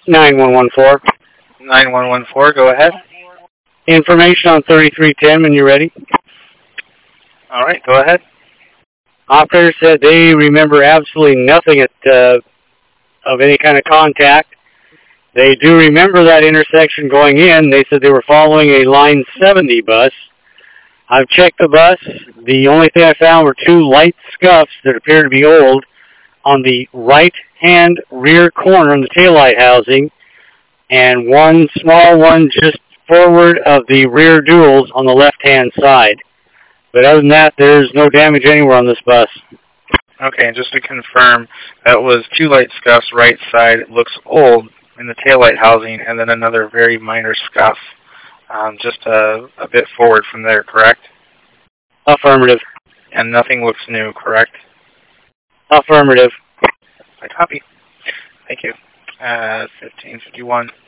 9114. 9114, go ahead. Information on 3310 when you're ready. All right, go ahead. Operator said they remember absolutely nothing of any kind of contact. They do remember that intersection going in. They said they were following a Line 70 bus. I've checked the bus. The only thing I found were two light scuffs that appear to be old on the right-hand rear corner in the taillight housing, and one small one just forward of the rear duals on the left-hand side. But other than that, there's no damage anywhere on this bus. Okay, and just to confirm, that was two light scuffs right side. It looks old in the taillight housing, and then another very minor scuff just a bit forward from there, correct? Affirmative. And nothing looks new, correct? Affirmative. I copy. Thank you. 1551.